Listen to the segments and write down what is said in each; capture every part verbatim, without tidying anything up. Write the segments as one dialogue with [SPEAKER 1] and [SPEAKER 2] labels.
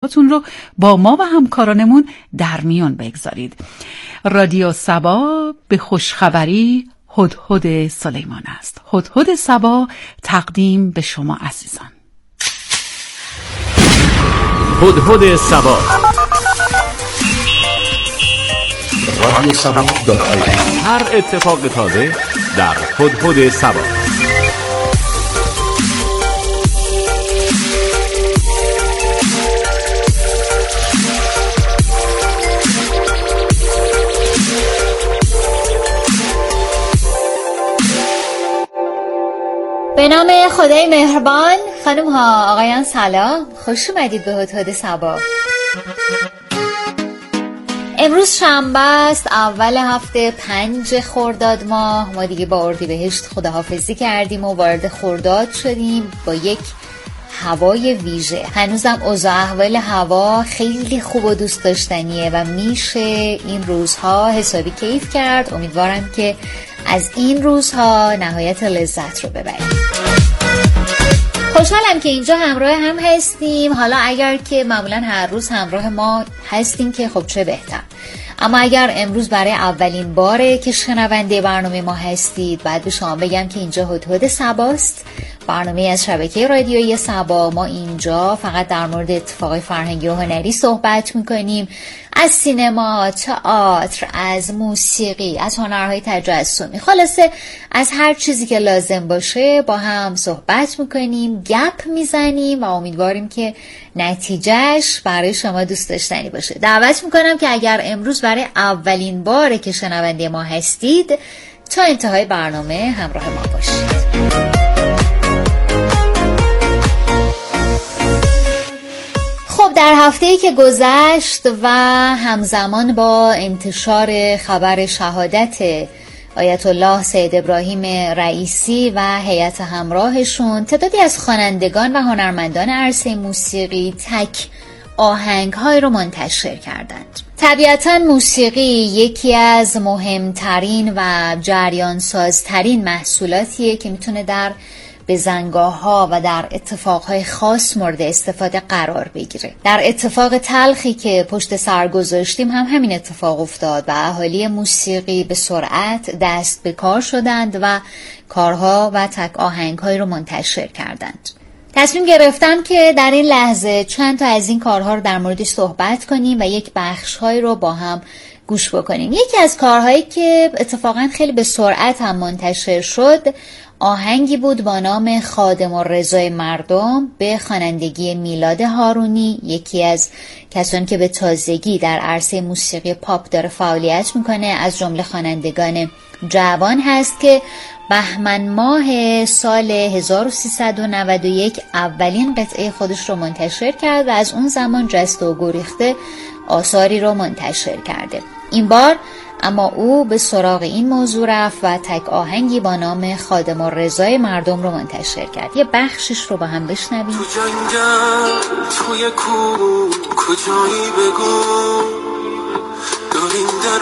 [SPEAKER 1] نظراتتون رو با ما و همکارانمون در میون بگذارید. رادیو سبا به خوشخبری هدهد سلیمان است. هدهد سبا تقدیم به شما عزیزان.
[SPEAKER 2] هدهد سبا
[SPEAKER 3] رادیو سبا دات آی ای.
[SPEAKER 2] هر اتفاق تازه در هدهد سبا.
[SPEAKER 4] به نام خدای مهربان. خانم ها آقایان سلام، خوش اومدید به هدهد سبا. امروز شنبه است، اول هفته، پنج خرداد ماه. ما دیگه با اردیبهشت خداحافظی کردیم و وارد خرداد شدیم با یک هوای ویژه. هنوزم اوضاع احوال هوا خیلی خوب و دوست داشتنیه و میشه این روزها حسابی کیف کرد. امیدوارم که از این روزها نهایت لذت رو ببریم. خوشحالم که اینجا همراه هم هستیم. حالا اگر که معمولا هر روز همراه ما هستیم که خب چه بهتر، اما اگر امروز برای اولین باره که شنونده برنامه ما هستید، بعد به شما بگم که اینجا هدهد سباست، برنامه از شبکه رادیویی سبا. ما اینجا فقط در مورد اتفاقای فرهنگی و هنری صحبت میکنیم، از سینما، تئاتر، از موسیقی، از هنرهای تجسمی، خلاصه از هر چیزی که لازم باشه با هم صحبت میکنیم، گپ میزنیم و امیدواریم که نتیجهش برای شما دوست داشتنی باشه. دعوت میکنم که اگر امروز برای اولین باره که شنونده ما هستید، تا انتهای برنامه همراه ما باشید. خب در هفته‌ای که گذشت و همزمان با انتشار خبر شهادت آیت الله سید ابراهیم رئیسی و هیئت همراهشون، تعدادی از خوانندگان و هنرمندان عرصه موسیقی تک آهنگ‌های رو منتشر کردند. طبیعتاً موسیقی یکی از مهمترین و جریان‌سازترین محصولاتیه که میتونه در بزنگاه‌ها و در اتفاقهای خاص مورد استفاده قرار بگیره. در اتفاق تلخی که پشت سر گذاشتیم هم همین اتفاق افتاد و اهالی موسیقی به سرعت دست به کار شدند و کارها و تک آهنگ‌های رو منتشر کردند. تصمیم گرفتم که در این لحظه چند تا از این کارها رو در موردش صحبت کنیم و یک بخش‌های رو با هم گوش بکنیم. یکی از کارهایی که اتفاقا خیلی به سرعت هم منتشر شد، آهنگی بود با نام خادم الرضای مردم به خوانندگی میلاد هارونی، یکی از کسانی که به تازگی در عرصه موسیقی پاپ داره فعالیت میکنه، از جمله خوانندگان جوان هست که بهمن ماه سال هزار و سیصد و نود و یک اولین قطعه خودش رو منتشر کرد و از اون زمان جست و گریخته آثاری رو منتشر کرده. این بار اما او به سراغ این موضوع رفت و تک آهنگی با نام خادم الرضای مردم رو منتشر کرد. یه بخشش رو با هم بشنویم.
[SPEAKER 5] تو جنگل توی کو کجایی بگو، داریم در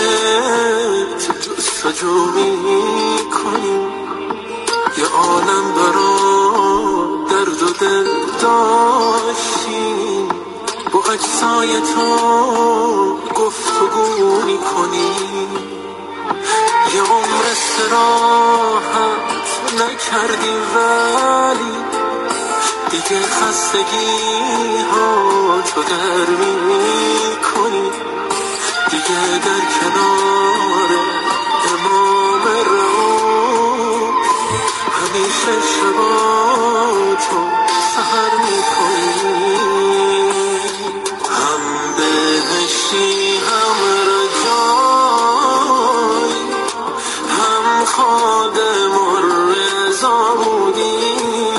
[SPEAKER 5] پیت جستجو می کنیم، یه عالم برا درد و دل داشتیم، با اجزای تو گفتگو می کنیم، یه عمر استراحت نکردیم ولی دیگه خستگی ها تو در می کنیم، دیگه در کنار امام رو همیشه شبا تو سهر می کنیم، هم بهشتی هم رجای، هم خادم الرضا بودیم،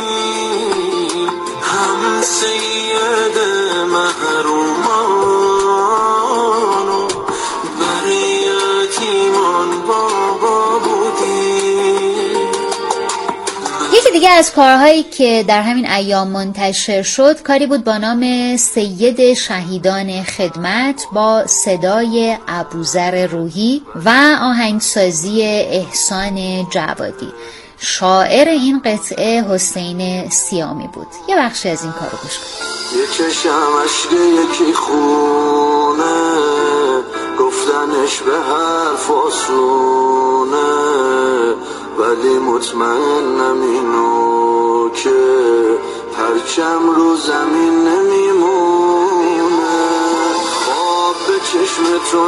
[SPEAKER 5] هم سید محرومان و بر یتیمان بابا بودیم.
[SPEAKER 4] یکی دیگه از کارهایی که در همین ایام منتشر شد کاری بود با نام سید شهیدان خدمت با صدای ابوذر روحی و آهنگسازی احسان جوادی. شاعر این قطعه حسین سیامی بود. یه بخشی از این کارو گوش کنید.
[SPEAKER 5] یه چشم اشک یکی خونه، گفتنش به حرف آسونه، ولی مطمئنم اینو که پرچم رو زمین نمیمونه. خواب به چشم تو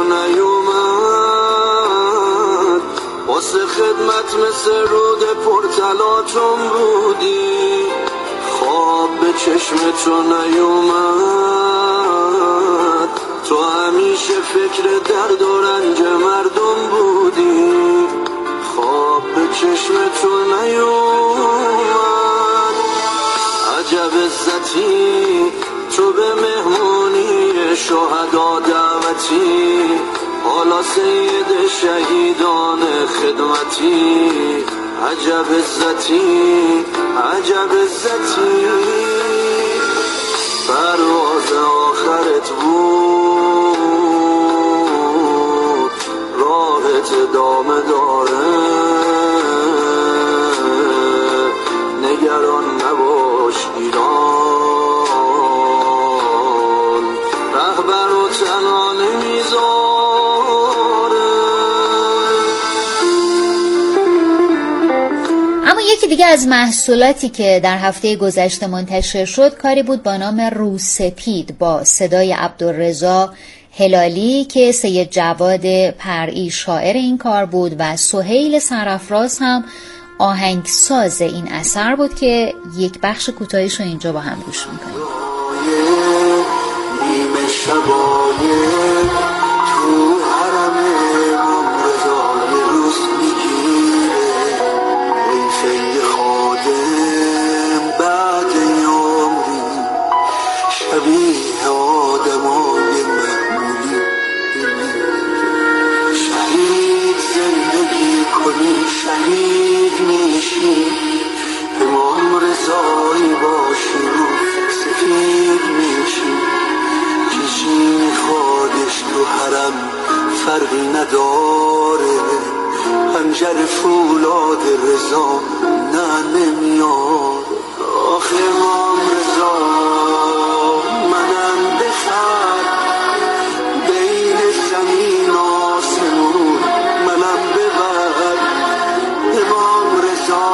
[SPEAKER 5] نیومد، واسه خدمت مثل رود پرتلاتم بودی. خواب به چشم تو نیومد، تو همیشه فکر درد و رنج مردم بودی. خواب به چشم تو نیومد، عجب عزتی تو به مهمونی شهدا دعوتی، حالا سید شهیدان خدمتی. عجب عزتی عجب عزتی، پرواز آخرت بود، راحت ادامه داره. نگران نباش ایران، رهبر و تنها نمیذاره.
[SPEAKER 4] اما یکی دیگه از محصولاتی که در هفته گذشته منتشر شد کاری بود با نام روسپید با صدای عبدالرضا هلالی که سید جواد پرعی شاعر این کار بود و سهیل سرافراز هم آهنگساز این اثر بود که یک بخش کوتاهیش رو اینجا با هم گوش میکنیم.
[SPEAKER 5] نیمه شبایه تو حرم ممرزای روز میگیره، ویفه خادم بعد یامری شبیه آدمای معمولی. شهید زندگی کنی شهید میشی، امام رضایی باشی رو سفید میشی. کشی میخوادش تو حرم فرقی نداره، هنجر فولاد رضا نه نمیاد. آخه امام رضا منم بخر، بین زمین آسمون منم ببر. امام رضا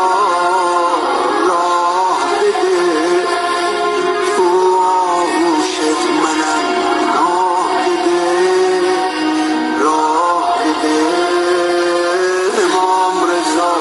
[SPEAKER 5] راه بده، تو آغوشت منم راه بده، راه بده. امام رضا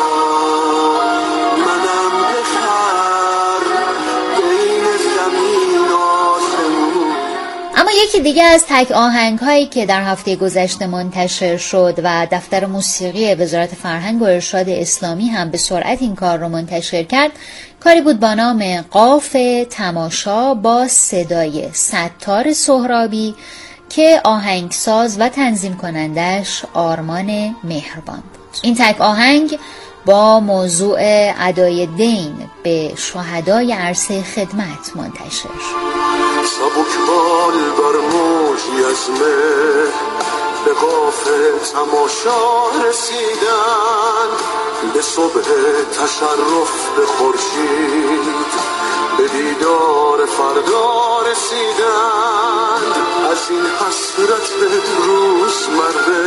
[SPEAKER 5] منم بخر، بین زمین آسمون.
[SPEAKER 4] اما یکی دیگه از تک آهنگ هایی که در هفته گذشته منتشر شد و دفتر موسیقی وزارت فرهنگ و ارشاد اسلامی هم به سرعت این کار رو منتشر کرد کاری بود با نام قاف تماشا با صدای ستار سهرابی که آهنگساز و تنظیم کنندش آرمان مهربان بود. این تک آهنگ با موضوع ادای دین به شهدای عرصه خدمت منتشر شد.
[SPEAKER 5] سبکبال بر موجی از مه به قاف تماشا رسیدن، به صبح تشرف به خورشید به دیدار فردا رسیدن. از این حسرت روزمره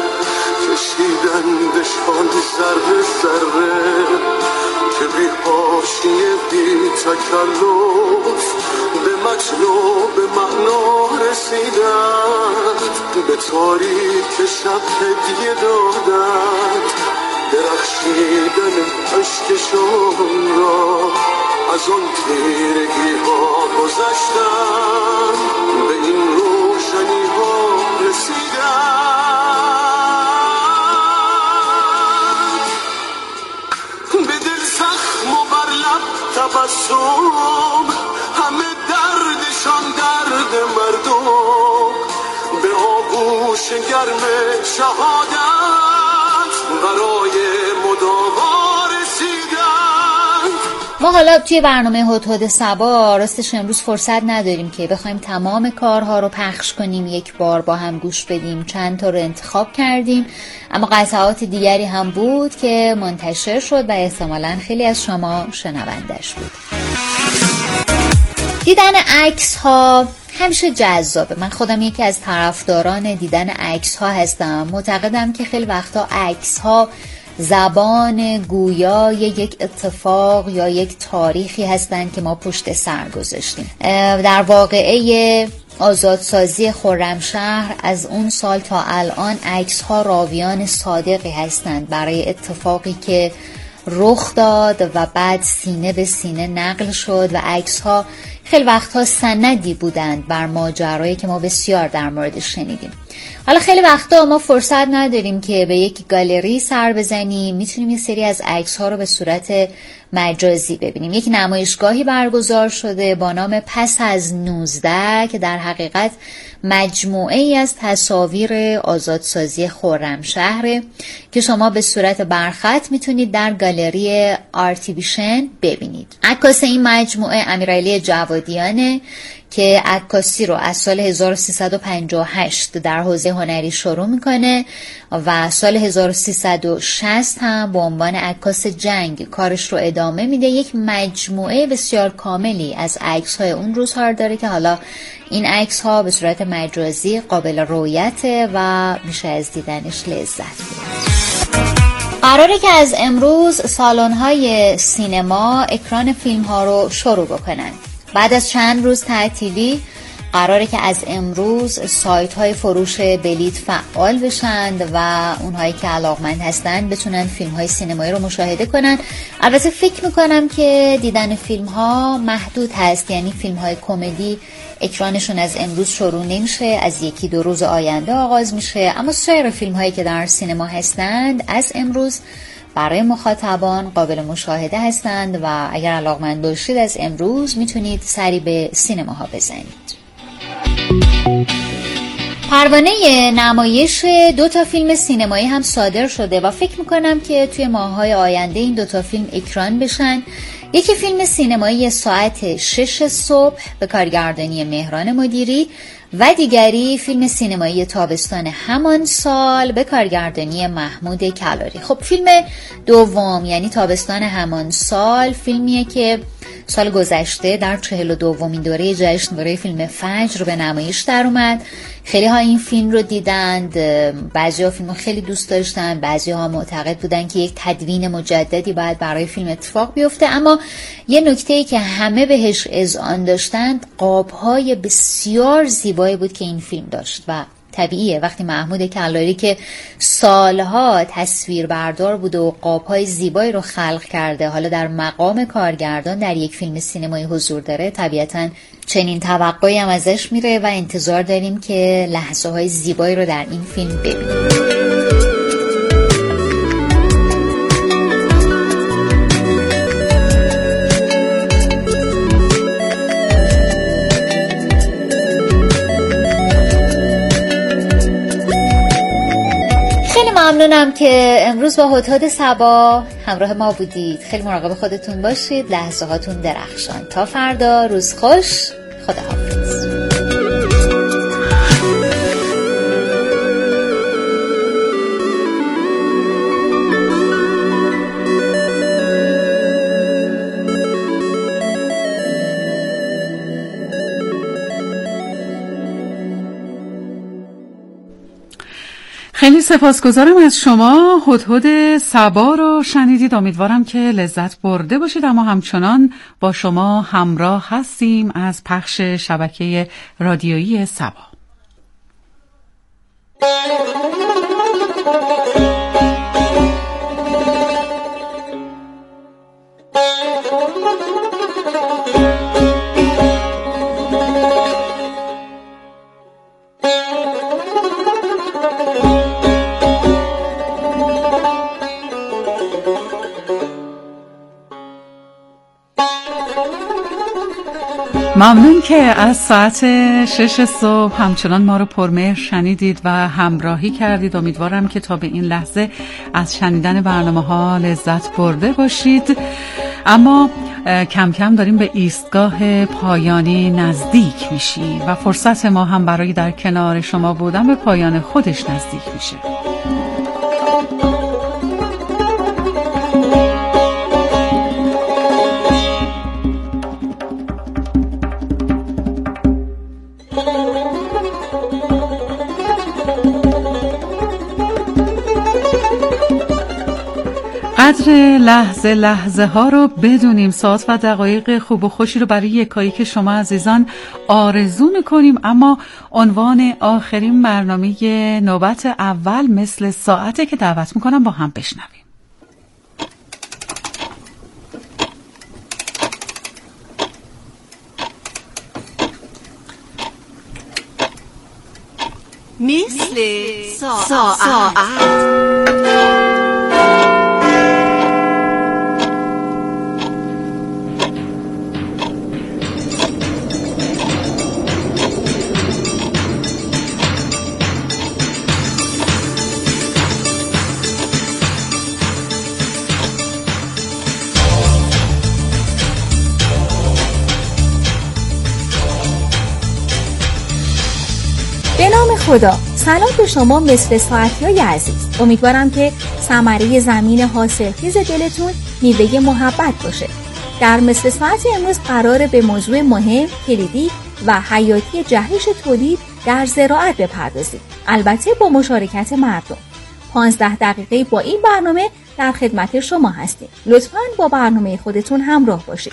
[SPEAKER 5] کشیدندشان ذره ذره، که بی حاشیه بی تکلف به مطلوب معنا رسیدند. به تاریک شب هدیه دادند درخشیدن عشقشون را، از آن تیرگی ها گذشتن به این روشنی ها رسیدن. به دل زخم و بر لب تبسم، همه دردشان درد مردم. به آغوش گرم شهادت برای مداوا رسیدن.
[SPEAKER 4] ما حالا توی برنامه هدهد صبا راستش امروز فرصت نداریم که بخوایم تمام کارها رو پخش کنیم، یک بار با هم گوش بدیم. چند تا رو انتخاب کردیم، اما قطعات دیگری هم بود که منتشر شد و احتمالاً خیلی از شما شنوندش بود. دیدن عکس ها همیشه جذابه. من خودم یکی از طرفداران دیدن عکس ها هستم. معتقدم که خیلی وقتا عکس ها زبان گویای یک اتفاق یا یک تاریخی هستند که ما پشت سر گذاشتیم. در واقعه آزادسازی خرمشهر از اون سال تا الان عکس ها راویان صادقی هستند برای اتفاقی که رخ داد و بعد سینه به سینه نقل شد و عکس ها خیلی وقتها سندی بودند بر ماجرایی که ما بسیار در موردش شنیدیم. حالا خیلی وقتا ما فرصت نداریم که به یک گالری سر بزنیم، میتونیم یه سری از عکس ها رو به صورت مجازی ببینیم. یک نمایشگاهی برگزار شده با نام پس از نوزده که در حقیقت مجموعه ای از تصاویر آزادسازی خرمشهر که شما به صورت برخط میتونید در گالری آرتیویشن ببینید. عکاس این مجموعه امیرعلی جوادیانه که عکاسی رو از سال هزار و سیصد و پنجاه و هشت در حوزه هنری شروع میکنه و سال هزار و سیصد و شصت هم به عنوان عکاس جنگ کارش رو ادامه میده. یک مجموعه بسیار کاملی از عکس‌های اون روزها داره که حالا این عکس‌ها به صورت مجازی قابل رؤیته و میشه از دیدنش لذت برد. قراره که از امروز سالن‌های سینما اکران فیلم‌ها رو شروع بکنن. بعد از چند روز تعطیلی قراره که از امروز سایت های فروش بلیط فعال بشند و اونهایی که علاقمند هستند بتونن فیلم های سینمایی رو مشاهده کنن. البته فکر میکنم که دیدن فیلم ها محدود هست، یعنی فیلم های کمدی اکرانشون از امروز شروع نمیشه، از یکی دو روز آینده آغاز میشه، اما سایر فیلم هایی که در سینما هستند از امروز برای مخاطبان قابل مشاهده هستند و اگر علاقمند باشید از امروز میتونید سری به سینماها بزنید. پروانه نمایش دو تا فیلم سینمایی هم صادر شده و فکر میکنم که توی ماه‌های آینده این دو تا فیلم اکران بشن. یکی فیلم سینمایی ساعت شش صبح به کارگردانی مهران مدیری و دیگری فیلم سینمایی تابستان همان سال به کارگردانی محمود کلاری. خب فیلم دوم یعنی تابستان همان سال فیلمیه که سال گذشته در چهل و دومین دوره جشنواره فیلم فجر به نمایش در اومد. خیلی ها این فیلم رو دیدند، بعضی ها فیلم رو خیلی دوست داشتن، بعضی ها معتقد بودن که یک تدوین مجددی باید برای فیلم اتفاق بیفته. اما یه نکته‌ای که همه بهش اذعان داشتند قاب‌های بسیار زیبایی بود که این فیلم داشت و طبیعیه وقتی محمود کلاری که سالها تصویر بردار بود و قاب‌های زیبایی رو خلق کرده حالا در مقام کارگردان در یک فیلم سینمایی حضور داره، طبیعتاً چنین توقعی هم ازش میره و انتظار داریم که لحظه‌های زیبایی رو در این فیلم ببینیم. ممنونم که امروز با هدهد صبا همراه ما بودید. خیلی مراقب خودتون باشید، لحظه هاتون درخشان. تا فردا، روز خوش، خداحافظ.
[SPEAKER 1] خیلی سپاسگزارم از شما. هدهد صبا رو شنیدید. امیدوارم که لذت برده باشید، اما همچنان با شما همراه هستیم از پخش شبکه رادیویی صبا. ممنون که از ساعت شش صبح همچنان ما رو پرمهر شنیدید و همراهی کردید. امیدوارم که تا به این لحظه از شنیدن برنامه ها لذت برده باشید. اما کم کم داریم به ایستگاه پایانی نزدیک میشیم و فرصت ما هم برای در کنار شما بودن به پایان خودش نزدیک میشه. قدر لحظه لحظه ها رو بدونیم، ساعت و دقایق خوب و خوشی رو برای یکایی که شما عزیزان آرزو میکنیم. اما عنوان آخرین برنامه نوبت اول مثل ساعته که دعوت میکنم با هم بشنویم.
[SPEAKER 6] مثل ساعت, ساعت.
[SPEAKER 7] به نام خدا، سلام به شما مثل ساعتیای عزیز. امیدوارم که ثمره زمین حاصلخیز دلتون میوه محبت باشه. در مثل ساعت امروز قراره به موضوع مهم، کلیدی و حیاتی جهش تولید در زراعت بپردازیم. البته با مشارکت مردم. پانزده دقیقه با این برنامه در خدمت شما هستیم. لطفاً با برنامه خودتون همراه باشید.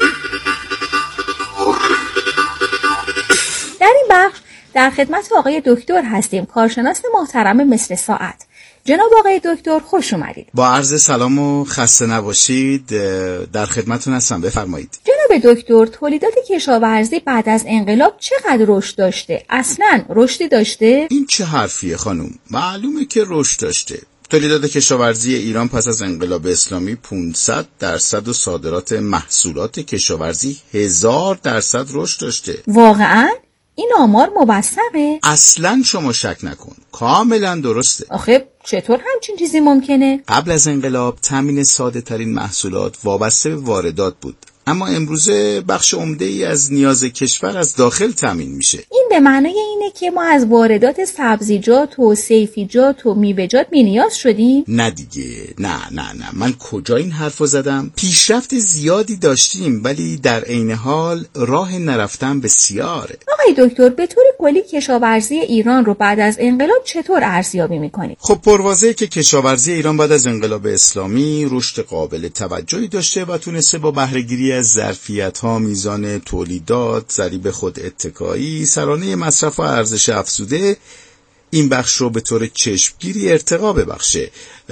[SPEAKER 7] در این بخش در خدمت آقای دکتر هستیم، کارشناس محترم مثل ساعت. جناب آقای دکتر خوش اومدید.
[SPEAKER 8] با عرض سلام و خسته نباشید، در خدمتتون هستم، بفرمایید.
[SPEAKER 7] جناب دکتر، تولیدات کشاورزی بعد از انقلاب چقدر رشد داشته؟ اصلاً رشدی داشته؟
[SPEAKER 8] این چه حرفیه خانم؟ معلومه که رشد داشته. تولیدات کشاورزی ایران پس از انقلاب اسلامی پانصد درصد و صادرات محصولات کشاورزی هزار درصد رشد داشته.
[SPEAKER 7] واقعاً؟ این آمار موثقه؟
[SPEAKER 8] اصلاً شما شک نکن، کاملا درسته.
[SPEAKER 7] آخه چطور همچین چیزی ممکنه؟
[SPEAKER 8] قبل از انقلاب تامین ساده ترین محصولات وابسته به واردات بود، اما امروزه بخش عمده ای از نیاز کشور از داخل تامین میشه.
[SPEAKER 7] این به معنای اینه که ما از واردات سبزیجات و صیفیجات و میوه‌جات بی‌نیاز شدیم؟
[SPEAKER 8] نه دیگه، نه نه نه من کجا این حرفو زدم؟ پیشرفت زیادی داشتیم ولی در عین حال راه نرفتن بسیاره.
[SPEAKER 7] آقای دکتر، به طور کلی کشاورزی ایران رو بعد از انقلاب چطور ارزیابی میکنید؟
[SPEAKER 8] خب پرواضحه که کشاورزی ایران بعد از انقلاب اسلامی رشد قابل توجهی داشته و تونسته با بهره‌گیری از ظرفیت‌ها، میزان تولیدات، ضریب خود اتکایی، سرانه مصرف و ارزش افزوده این بخش رو به طور چشمگیری ارتقا ببخشه.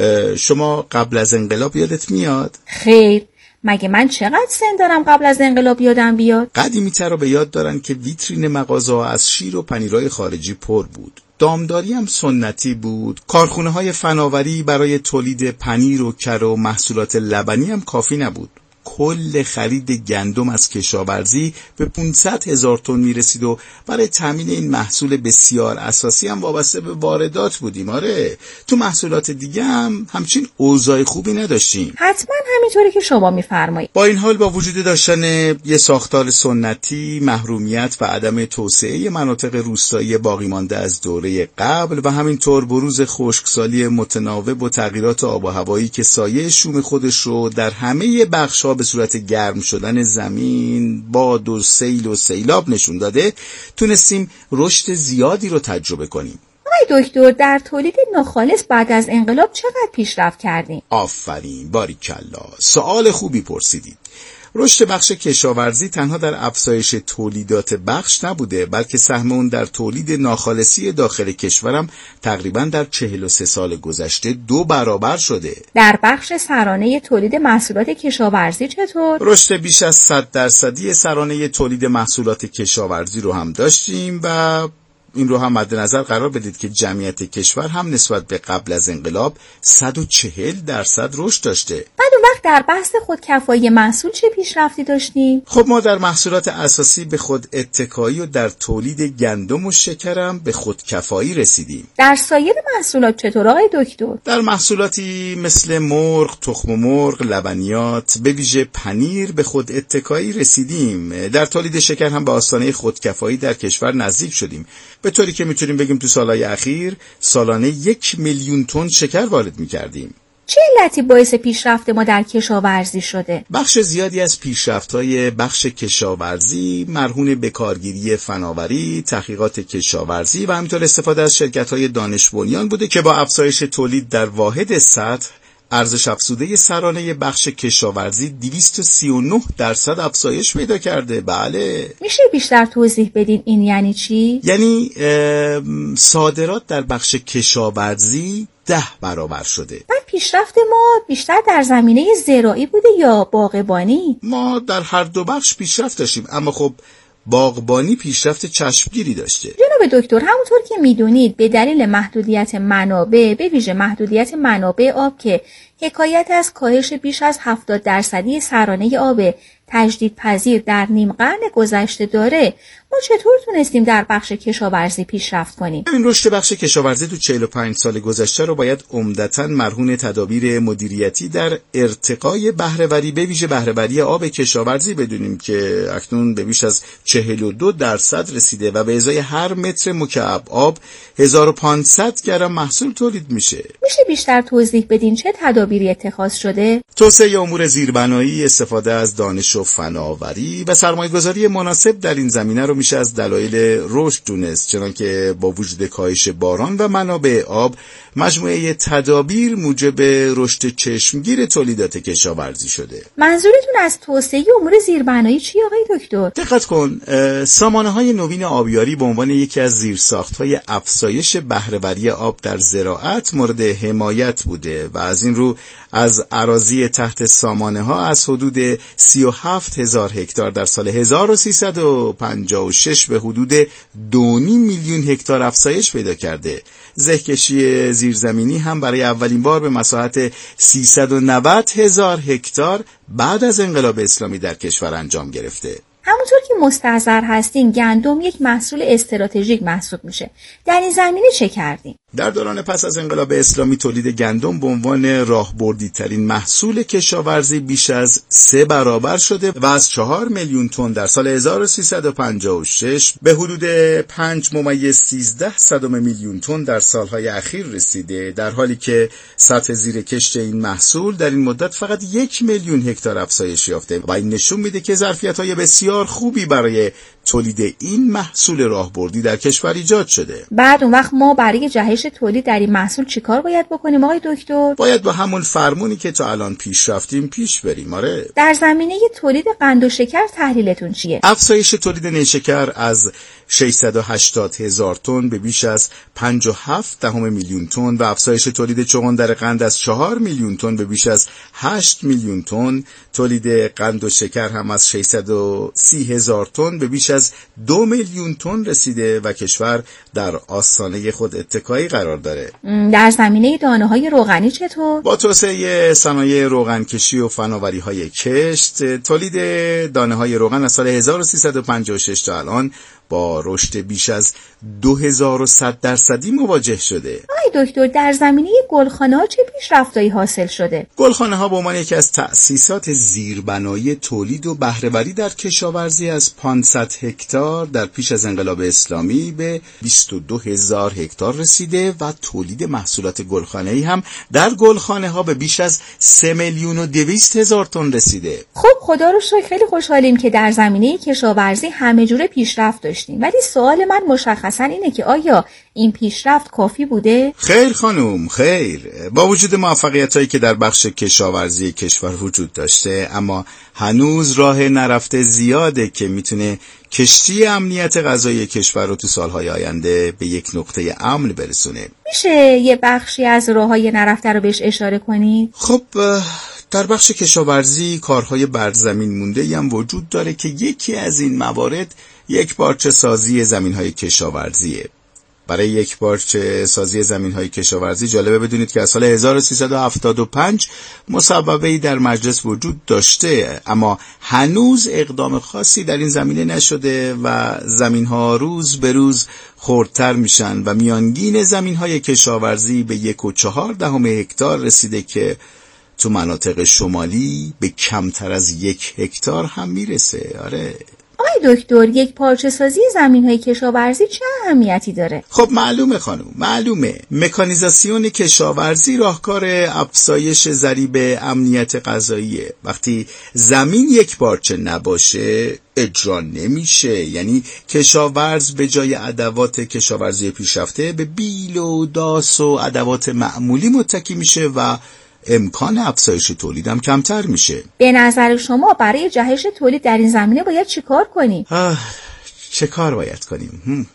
[SPEAKER 8] شما قبل از انقلاب یادت میاد؟
[SPEAKER 7] خیر، مگه من چقدر سن دارم قبل از انقلاب یادم بیاد؟
[SPEAKER 8] قدیمی‌تر رو به یاد دارن که ویترین مغازه‌ها از شیر و پنیرهای خارجی پر بود. دامداری هم سنتی بود. کارخونه‌های فناوری برای تولید پنیر و کره و محصولات لبنی هم کافی نبود. کل خرید گندم از کشاورزی به پانصد هزار تن میرسید و برای تامین این محصول بسیار اساسی هم وابسته به واردات بودیم. آره، تو محصولات دیگه هم همچین اوضاع خوبی نداشتیم.
[SPEAKER 7] حتما همینطوری که شما میفرمایید.
[SPEAKER 8] با این حال با وجود داشتن یه ساختار سنتی، محرومیت و عدم توسعه مناطق روستایی باقی مانده از دوره قبل و همینطور بروز خشکسالی متناوب و تغییرات آب و هوایی که سایه شوم خودش رو در همه بخش‌ها به صورت گرم شدن زمین، باد و سیل و سیلاب نشون داده، تونستیم رشد زیادی رو تجربه کنیم.
[SPEAKER 7] آقای دکتر، در تولید ناخالص بعد از انقلاب چقدر پیشرفت کردیم؟
[SPEAKER 8] آفرین، باریکلا، سوال خوبی پرسیدید. رشد بخش کشاورزی تنها در افزایش تولیدات بخش نبوده، بلکه سهم اون در تولید ناخالصی داخل کشورم تقریباً در چهل و سه سال گذشته دو برابر شده.
[SPEAKER 7] در بخش سرانه تولید محصولات کشاورزی چطور؟
[SPEAKER 8] رشد بیش از صد درصدی سرانه تولید محصولات کشاورزی رو هم داشتیم و این رو هم مد نظر قرار بدید که جمعیت کشور هم نسبت به قبل از انقلاب صد و چهل درصد رشد داشته.
[SPEAKER 7] بعد اون وقت در بحث خودکفایی محصول چه پیشرفتی داشتیم؟
[SPEAKER 8] خب ما در محصولات اساسی به خود اتکایی و در تولید گندم و شکرم به خودکفایی رسیدیم.
[SPEAKER 7] در سایر محصولات چطور آقای دکتر؟
[SPEAKER 8] در محصولاتی مثل مرغ، تخم مرغ، لبنیات، به ویژه پنیر به خود اتکایی رسیدیم. در تولید شکر هم به آستانه خودکفایی در کشور نزدیک شدیم، به طوری که میتونیم بگیم تو سالهای اخیر سالانه یک میلیون تن شکر وارد میکردیم.
[SPEAKER 7] چه علتی باعث پیشرفت ما در کشاورزی شده؟
[SPEAKER 8] بخش زیادی از پیشرفت‌های بخش کشاورزی مرهون به کارگیری فناوری، تحقیقات کشاورزی و همینطور استفاده از شرکت‌های دانش بنیان بوده که با افزایش تولید در واحد سطح ارزش افزوده سرانه بخش کشاورزی دویست و سی و نه درصد افزایش پیدا کرده. بله.
[SPEAKER 7] میشه بیشتر توضیح بدین این یعنی چی؟
[SPEAKER 8] یعنی صادرات در بخش کشاورزی ده برابر شده.
[SPEAKER 7] بعد پیشرفت ما بیشتر در زمینه زراعی بوده یا باغبانی؟
[SPEAKER 8] ما در هر دو بخش پیشرفت داشتیم، اما خب باغبانی پیشرفت چشمگیری داشته.
[SPEAKER 7] جناب دکتر، همونطور که میدونید به دلیل محدودیت منابع، به ویژه محدودیت منابع آب که حکایت از کاهش بیش از هفتاد درصدی سرانه آب تجدیدپذیر در نیم قرن گذشته داره، ما چطور تونستیم در بخش کشاورزی پیشرفت کنیم؟
[SPEAKER 8] این رشد بخش کشاورزی تو چهل و پنج سال گذشته رو باید عمدتاً مرهون تدابیر مدیریتی در ارتقای بهره‌وری، به ویژه بهره‌وری آب کشاورزی بدونیم که اکنون به بیش از چهل و دو درصد رسیده و به ازای هر متر مکعب آب هزار و پانصد گرم محصول تولید میشه.
[SPEAKER 7] میشه بیشتر توضیح بدین چه تدابیری اتخاذ شده؟
[SPEAKER 8] توسعه امور زیربنایی، استفاده از دانش و فناوری و سرمایه‌گذاری مناسب در این زمینه رو میشه از دلایل رشد دونست، چنانکه با وجود کاهش باران و منابع آب مجموعه تدابیر موجب رشد چشمگیر تولیدات کشاورزی شده.
[SPEAKER 7] منظورتون از توسعه امور زیربنایی چی آقای دکتر؟
[SPEAKER 8] دقت کن، سامانه‌های نوین آبیاری به عنوان یکی از زیرساخت‌های افزایش بهره‌وری آب در زراعت مورد حمایت بوده و از این رو از اراضی تحت سامانه‌ها از حدود سی و هفت هزار هکتار در سال هزار و سیصد و پنجاه و شش به حدود دو و نیم میلیون هکتار افزایش پیدا کرده. زهکشی زیرزمینی هم برای اولین بار به مساحت سیصد و نود هزار هکتار بعد از انقلاب اسلامی در کشور انجام گرفته.
[SPEAKER 7] همونطور که مستحضر هستین گندم یک محصول استراتژیک محسوب میشه. در این زمینه چه کردیم؟
[SPEAKER 8] در دوران پس از انقلاب اسلامی تولید گندم به عنوان راهبردی ترین محصول کشاورزی بیش از سه برابر شده و از چهار میلیون تن در سال هزار و سیصد و پنجاه و شش به حدود پنج ممیز سیزده صدم میلیون تن در سالهای اخیر رسیده، در حالی که سطح زیر کشت این محصول در این مدت فقط یک میلیون هکتار افزایش یافته و این نشون میده که ظرفیت‌های بسیار خوبی برای تولید این محصول راهبردی در کشور ایجاد شده.
[SPEAKER 7] بعد اون وقت ما برای جهش تولید در این محصول چیکار باید بکنیم آقای دکتر؟
[SPEAKER 8] باید با همون فرمونی که تا الان پیش رفتیم پیش بریم. آره.
[SPEAKER 7] در زمینه تولید قند و شکر تحلیلتون چیه؟
[SPEAKER 8] افزایش تولید نیشکر از ششصد و هشتاد هزار تن به بیش از پنج و هفت دهم میلیون تن و افزایش تولید چغندر قند از چهار میلیون تن به بیش از هشت میلیون تن. تولید قند و شکر هم از ششصد و سی هزار تن به بیش از دو میلیون تن رسیده و کشور در آستانه خود اتکایی قرار داره.
[SPEAKER 7] در زمینه دانه‌های روغنی چطور؟
[SPEAKER 8] با توسعه صنایع روغنکشی و فناوری‌های کشت، تولید دانه‌های روغن از سال هزار و سیصد و پنجاه و شش تا الان با رشد بیش از دو هزار و صد درصدی مواجه شده.
[SPEAKER 7] آقای دکتر، در زمینه گلخانه‌ها چه پیشرفتایی حاصل شده؟
[SPEAKER 8] گلخانه‌ها به عنوان یکی از تأسیسات زیربنایی تولید و بهره‌وری در کشاورزی از پانصد هکتار در پیش از انقلاب اسلامی به بیست و دو هزار هکتار رسیده و تولید محصولات گلخانه‌ای هم در گلخانه‌ها به بیش از سه میلیون و دویست هزار تن رسیده.
[SPEAKER 7] خب خدا رو شکر خیلی خوشحالیم که در زمینه کشاورزی همه جوره پیشرفت داشتیم، ولی سوال من مشخصا اینه که آیا این پیشرفت کافی بوده؟
[SPEAKER 8] خیر خانم، خیر. با وجود موفقیتایی که در بخش کشاورزی کشور وجود داشته، اما هنوز راه نرفته زیاده که میتونه کشتی امنیت غذایی کشور رو تو سالهای آینده به یک نقطه امن برسونه.
[SPEAKER 7] میشه یه بخشی از راههای نرفته رو بهش اشاره کنید؟
[SPEAKER 8] خب در بخش کشاورزی کارهای برزمین مونده‌ای هم وجود داره که یکی از این موارد یک پارچه سازی زمین‌های کشاورزیه. برای یک پارچه سازی زمین‌های کشاورزی جالبه بدونید که از سال هزار و سیصد و هفتاد و پنج مصوبه‌ای در مجلس وجود داشته، اما هنوز اقدام خاصی در این زمینه نشده و زمین‌ها روز به روز خردتر میشن و میانگین زمین‌های کشاورزی به یک و چهار دهم هکتار رسیده که تو مناطق شمالی به کمتر از یک هکتار هم میرسه. آره
[SPEAKER 7] آقای دکتر، یک پارچه سازی زمین‌های کشاورزی چه اهمیتی داره؟
[SPEAKER 8] خب معلومه خانم، معلومه. مکانیزاسیون کشاورزی راهکار افزایش ضریب امنیت غذاییه. وقتی زمین یک پارچه نباشه اجرا نمیشه، یعنی کشاورز به جای ادوات کشاورزی پیشرفته به بیل و داس و ادوات معمولی متکی میشه و امکان افزایش تولید هم کمتر میشه.
[SPEAKER 7] به نظر شما برای جهش تولید در این زمینه باید چی کار کنیم؟
[SPEAKER 8] چه کار باید کنیم؟ هم.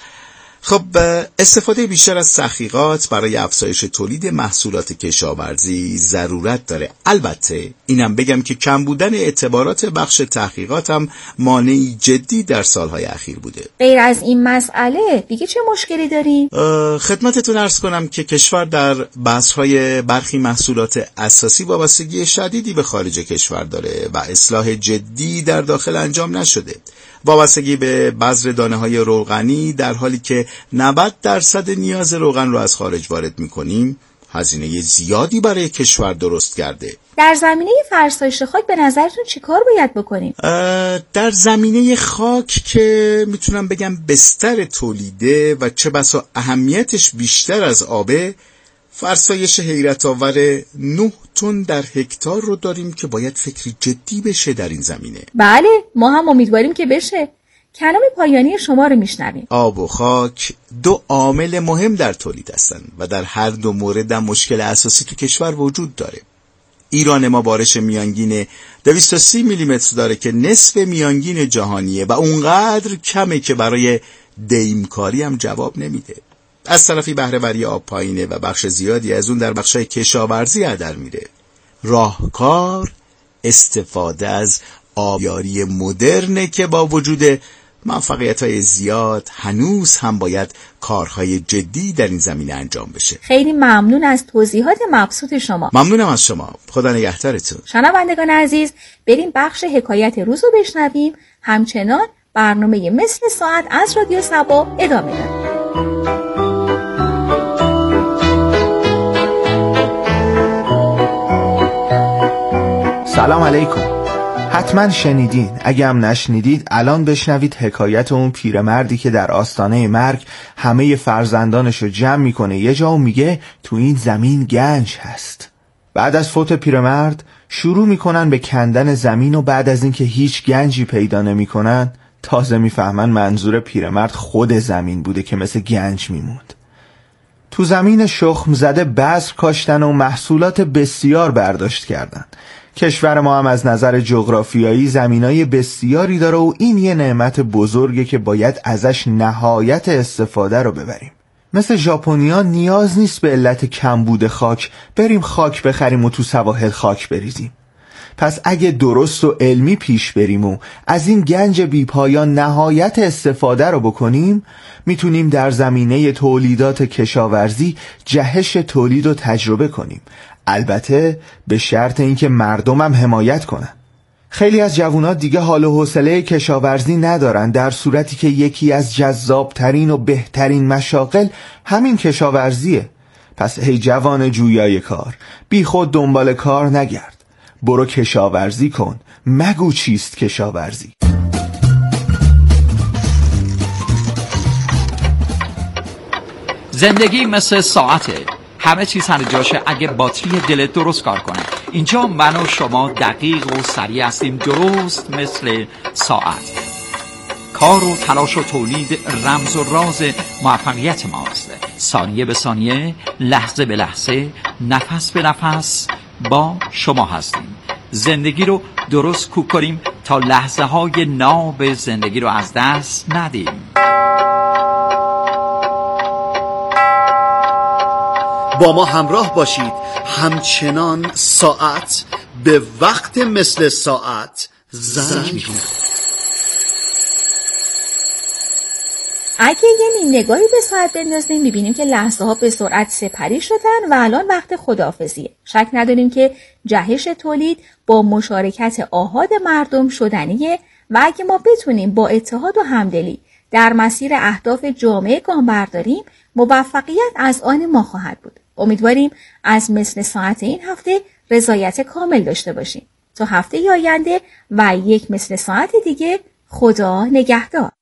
[SPEAKER 8] خب استفاده بیشتر از تحقیقات برای افزایش تولید محصولات کشاورزی ضرورت داره. البته اینم بگم که کم بودن اعتبارات بخش تحقیقات هم مانعی جدی در سالهای اخیر بوده.
[SPEAKER 7] غیر از این مسئله دیگه چه مشکلی داریم؟
[SPEAKER 8] خدمتتون عرض کنم که کشور در بذرهای برخی محصولات اساسی وابستگی شدیدی به خارج کشور داره و اصلاح جدی در داخل انجام نشده. وابستگی به بذر دانه‌های روغنی در حالی که نود درصد نیاز روغن رو از خارج وارد می‌کنیم، هزینه زیادی برای کشور درست کرده.
[SPEAKER 7] در زمینه فرسایش خاک به نظرتون چی کار باید بکنیم؟
[SPEAKER 8] در زمینه خاک که میتونم بگم بستر تولیده و چه بسا اهمیتش بیشتر از آبه، فرسایش حیرت آور نه تن در هکتار رو داریم که باید فکری جدی بشه در این زمینه.
[SPEAKER 7] بله، ما هم امیدواریم که بشه. کلام پایانی شما رو میشنویم.
[SPEAKER 8] آب و خاک دو عامل مهم در تولید هستن و در هر دو مورد هم مشکل اساسی تو کشور وجود داره. ایران ما بارش میانگین دویست و سی میلیمتر داره که نصف میانگین جهانیه و اونقدر کمه که برای دیمکاری هم جواب نمیده. از طرفی بهره‌وری آب پایینه و بخش زیادی از اون در بخشای کشاورزی هدر میره. راهکار استفاده از آبیاری مدرنه که با وجود موفقیت‌های زیاد هنوز هم باید کارهای جدی در این زمینه انجام بشه.
[SPEAKER 7] خیلی ممنون از توضیحات مبسوط شما.
[SPEAKER 8] ممنونم از شما. خدا نگهدارتون.
[SPEAKER 7] شنوندگان عزیز، بریم بخش حکایت روز رو بشنویم. همچنان برنامه مثل ساعت از رادیو صبا ادامه داره.
[SPEAKER 9] سلام علیکم. حتما شنیدین، اگه هم نشنیدید الان بشنوید حکایت اون پیرمردی که در آستانه مرگ همه فرزندانشو جمع میکنه یه جا و میگه تو این زمین گنج هست. بعد از فوت پیرمرد شروع میکنن به کندن زمین و بعد از اینکه هیچ گنجی پیدا نمیکنن تازه میفهمن منظور پیرمرد خود زمین بوده که مثل گنج میموند. تو زمین شخم زده بذر کاشتن و محصولات بسیار برداشت کردن. کشور ما هم از نظر جغرافیایی زمینای بسیاری داره و این یه نعمت بزرگه که باید ازش نهایت استفاده رو ببریم. مثل ژاپنیا نیاز نیست به علت کمبود خاک بریم خاک بخریم و تو سواحل خاک بریزیم. پس اگه درست و علمی پیش بریم و از این گنج بیپایان نهایت استفاده رو بکنیم، میتونیم در زمینه تولیدات کشاورزی جهش تولید رو تجربه کنیم، البته به شرط اینکه مردم هم حمایت کنن. خیلی از جوونا دیگه حال و حوصله کشاورزی ندارن، در صورتی که یکی از جذابترین و بهترین مشاغل همین کشاورزیه. پس ای جوان جویای کار، بی خود دنبال کار نگرد، برو کشاورزی کن، مگو چیست کشاورزی.
[SPEAKER 10] زندگی مثل ساعته، همه چیز سر جاشه اگه باتری دلت درست کار کنه. اینجا من و شما دقیق و سریع هستیم، درست مثل ساعت. کار و تلاش و تولید رمز و راز موفقیت ماست. ثانیه به ثانیه، لحظه به لحظه، نفس به نفس با شما هستیم. زندگی رو درست کوک کنیم تا لحظه های ناب زندگی رو از دست ندیم.
[SPEAKER 3] با ما همراه باشید، همچنان ساعت به وقت مثل ساعت زنگ می‌زند.
[SPEAKER 7] اگه یه نیم نگاهی به ساعت بندازیم میبینیم که لحظه ها به سرعت سپری شدن و الان وقت خداحافظیه. شک نداریم که جهش تولید با مشارکت آحاد مردم شدنیه و اگه ما بتونیم با اتحاد و همدلی در مسیر اهداف جامعه گام برداریم، موفقیت از آن ما خواهد بود. امیدواریم از مثل ساعت این هفته رضایت کامل داشته باشیم. تا هفته آینده و یک مثل ساعت دیگه، خدا نگهدار.